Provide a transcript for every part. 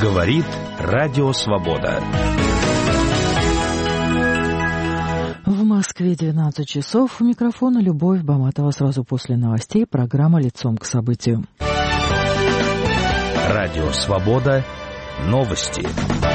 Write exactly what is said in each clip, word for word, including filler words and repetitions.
Говорит Радио Свобода. В Москве двенадцать часов. У микрофона Любовь Баматова. Сразу после новостей программа «Лицом к событию». Радио Свобода. Новости.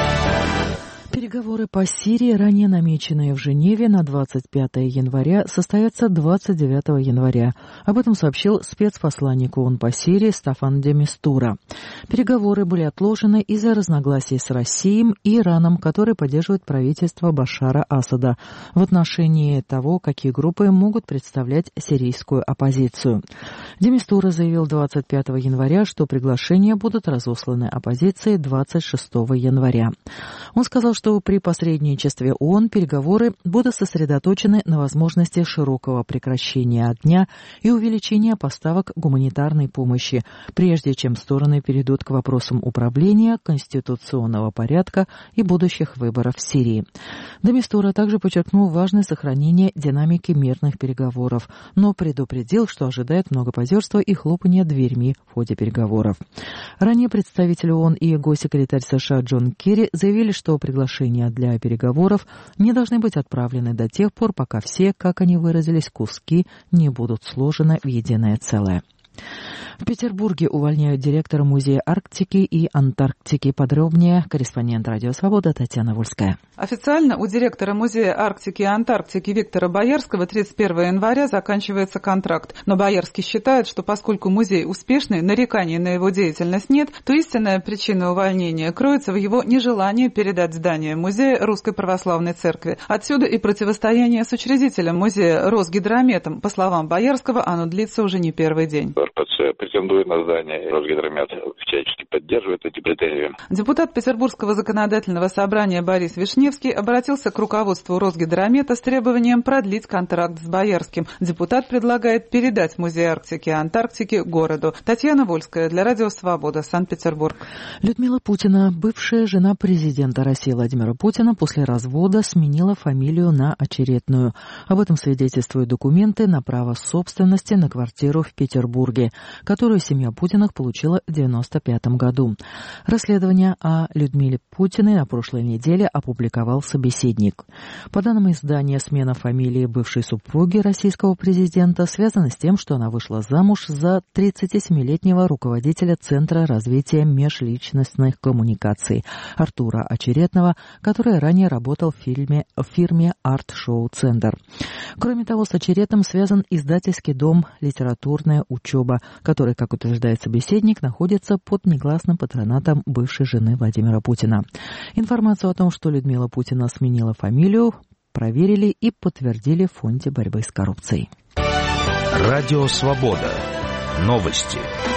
Переговоры по Сирии, ранее намеченные в Женеве на двадцать пятое января, состоятся двадцать девятого января. Об этом сообщил спецпосланник ООН по Сирии Стаффан де Мистура. Переговоры были отложены из-за разногласий с Россией и Ираном, которые поддерживают правительство Башара Асада в отношении того, какие группы могут представлять сирийскую оппозицию. Де Мистура заявил двадцать пятого января, что приглашения будут разосланы оппозиции двадцать шестого января. Он сказал, что при посредничестве ООН переговоры будут сосредоточены на возможности широкого прекращения огня и увеличения поставок гуманитарной помощи, прежде чем стороны перейдут к вопросам управления, конституционного порядка и будущих выборов в Сирии. де Мистура также подчеркнул важность сохранения динамики мирных переговоров, но предупредил, что ожидает многопозерства и хлопания дверьми в ходе переговоров. Ранее представитель ООН и госсекретарь США Джон Керри заявили, что приглашение для переговоров не должны быть отправлены до тех пор, пока все, как они выразились, куски не будут сложены в единое целое. В Петербурге увольняют директора Музея Арктики и Антарктики. Подробнее корреспондент Радио Свобода Татьяна Вольская. Официально у директора Музея Арктики и Антарктики Виктора Боярского тридцать первого января заканчивается контракт. Но Боярский считает, что поскольку музей успешный, нареканий на его деятельность нет, то истинная причина увольнения кроется в его нежелании передать здание музея Русской Православной Церкви. Отсюда и противостояние с учредителем музея Росгидрометом. По словам Боярского, оно длится уже не первый день. эр пэ цэ претендует на здание, Росгидромет всячески поддерживает эти претензии. Депутат Петербургского законодательного собрания Борис Вишневский обратился к руководству Росгидромета с требованием продлить контракт с Боярским. Депутат предлагает передать Музей Арктики и Антарктики городу. Татьяна Вольская для Радио Свобода, Санкт-Петербург. Людмила Путина, бывшая жена президента России Владимира Путина, после развода сменила фамилию на очередную. Об этом свидетельствуют документы на право собственности на квартиру в Петербурге, которую семья Путиных получила в девяносто пятом году. Расследование о Людмиле Путиной на прошлой неделе опубликовал «Собеседник». По данным издания, смена фамилии бывшей супруги российского президента связана с тем, что она вышла замуж за тридцатисемилетнего руководителя Центра развития межличностных коммуникаций Артура Очеретного, который ранее работал в, фильме, в фирме «Арт-шоу Центр». Кроме того, с Очеретным связан издательский дом «Литературная учеба», который, как утверждает «Собеседник», находится под негласным патронатом бывшей жены Владимира Путина. Информацию о том, что Людмила Путина сменила фамилию, проверили и подтвердили в Фонде борьбы с коррупцией. Радио Свобода. Новости.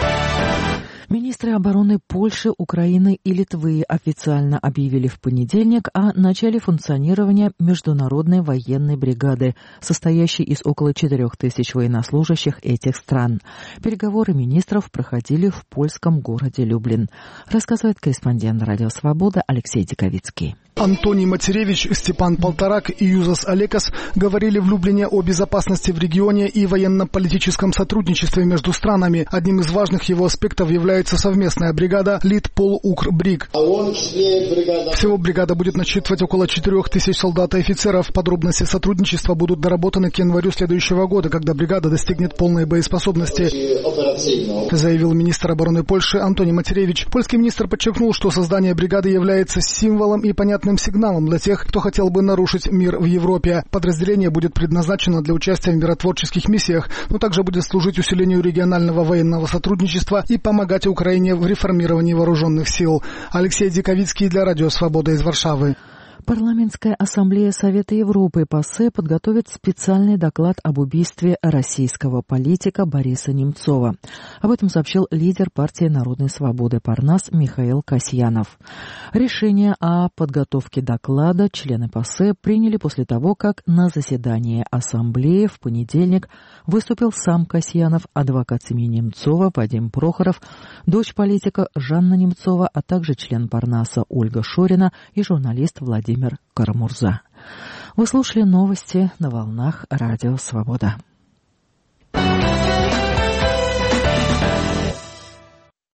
Министры обороны Польши, Украины и Литвы официально объявили в понедельник о начале функционирования международной военной бригады, состоящей из около четырех тысяч военнослужащих этих стран. Переговоры министров проходили в польском городе Люблин, рассказывает корреспондент Радио Свобода Алексей Диковицкий. Антоний Матеревич, Степан Полторак и Юзас Олекас говорили в Люблине о безопасности в регионе и военно-политическом сотрудничестве между странами. Одним из важных его аспектов является совместная бригада Литпол-Укр-Бриг. Всего бригада будет насчитывать около четырех тысяч солдат и офицеров. Подробности сотрудничества будут доработаны к январю следующего года, когда бригада достигнет полной боеспособности, заявил министр обороны Польши Антоний Матеревич. Польский министр подчеркнул, что создание бригады является символом и понятным сигналом для тех, кто хотел бы нарушить мир в Европе. Подразделение будет предназначено для участия в миротворческих миссиях, но также будет служить усилению регионального военного сотрудничества и помогать Украине в реформировании вооруженных сил. Алексей Диковицкий для Радио Свобода из Варшавы. Парламентская ассамблея Совета Европы ПАСЕ подготовит специальный доклад об убийстве российского политика Бориса Немцова. Об этом сообщил лидер партии Народной свободы Парнас Михаил Касьянов. Решение о подготовке доклада члены ПАСЕ приняли после того, как на заседании ассамблеи в понедельник выступил сам Касьянов, адвокат семьи Немцова Вадим Прохоров, дочь политика Жанна Немцова, а также член Парнаса Ольга Шорина и журналист Владимир Владимир Карамурза. Вы слушали новости на волнах Радио Свобода.